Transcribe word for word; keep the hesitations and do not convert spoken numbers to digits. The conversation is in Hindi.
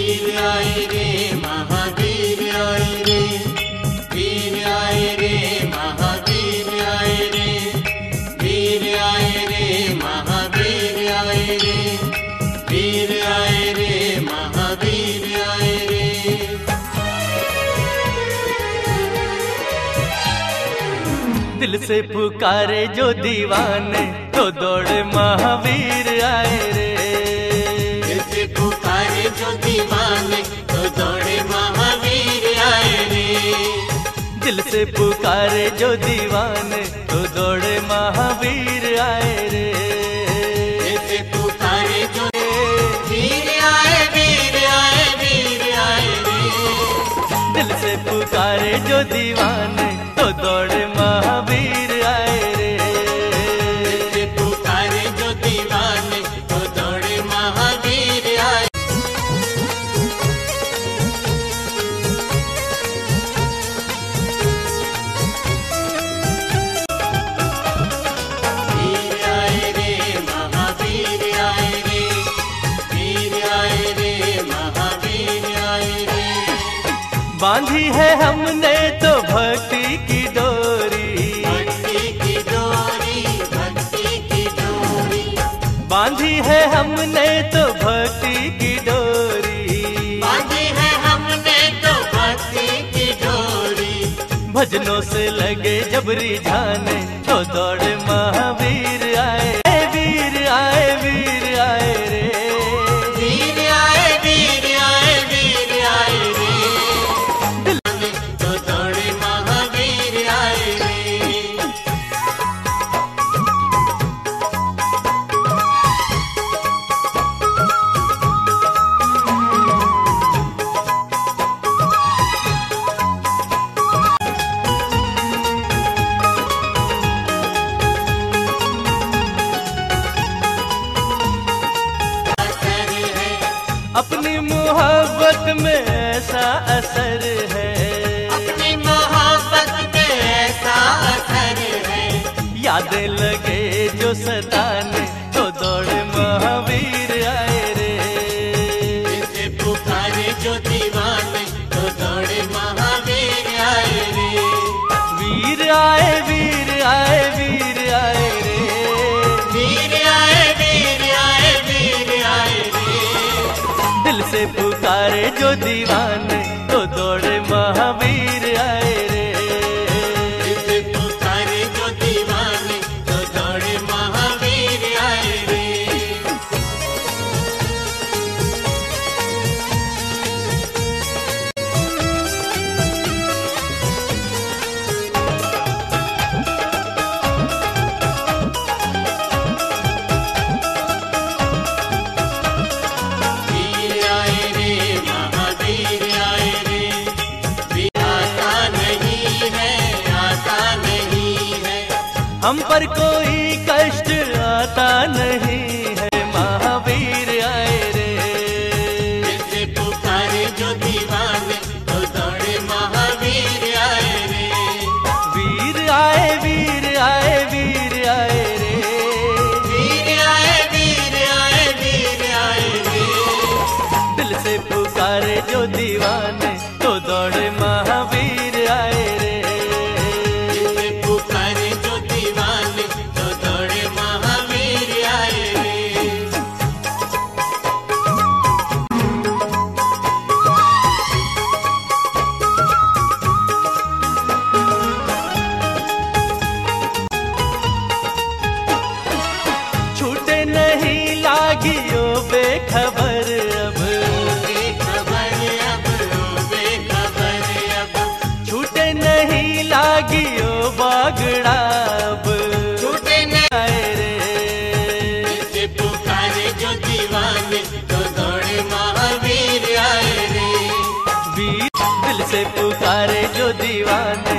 वीर आए रे महावीर आए रे, वीर आए रे महावीर आए रे, वीर आए रे महावीर आए रे, वीर आए रे महावीर आए रे। दिल से पुकारे जो दीवाने तो दौड़े महावीर आए रे। दिल से पुकारे जो दीवाने तो दौड़े महावीर आए रे। दिल से पुकारे जो दीवाने तो दौड़े महावीर आए रे। दिल से पुकारे जो वीर आए वीर आए वीर आए रे। दिल से पुकारे जो दीवाने तो दौड़े महावीर आए रे। दिल से पुकारे जो दीवाने तो दौड़े महावीर आए। वीर आए रे महावीर आए रे, वीर आए रे महावीर आए रे। बांधी है हमने तो भक्ति की डोरी, भक्ति की डोरी, भक्ति की डोरी। बांधी है हमने तो भक्ति की डोरी, बांधी है हमने तो भक्ति की डोरी। भजनों से लगे जब रिझाने तो दौड़े महावीर आए, वीर आए वीर आए रे। वीर आए वीर आए वीर आए रे। तो दौड़े महावीर आए रे। असर है अपनी मोहब्बत में ऐसा असर है, अपनी मोहब्बत में ऐसा असर है। यादें लगे जो सताने तो दौड़े महावीर आए रे। दिल से पुकारे जो दीवाने तो दौड़े महावीर आए रे। वीर आए वीर आए वीर आए रे। वीर आए वीर आए वीर आए रे। दिल से पुकारे जो दीवाने तो दौड़े महावीर आए रे। दिल से पुकारे जो दीवाने तो दौड़े महावीर आए रे। वीर आए रे महावीर आए रे। वीर आता नहीं है, आता नहीं है। हम पर कोई कष्ट आता नहीं है, महावीर आए रे। दिल से पुकारे जो दीवाने तो दौड़े महावीर आए रे। वीर आए वीर आए वीर आए रे। वीर आए वीर आए वीर आए रे। दिल से पुकारे जो दीवाने तो दौड़े महावीर आए रे। दिल से पुकारे जो दीवाने तो दौड़े महावीर आए रे। छूटे नहीं लागियो बेखबर अब, बेखबर अब, बेखबर अब। छूटे नहीं लागियो बागड़ा अब। छूटे नहीं आए रे। दिल से पुकारे जो दीवाने तो दौड़े महावीर आए रे। वीर दिल से पुकारे जो दीवाने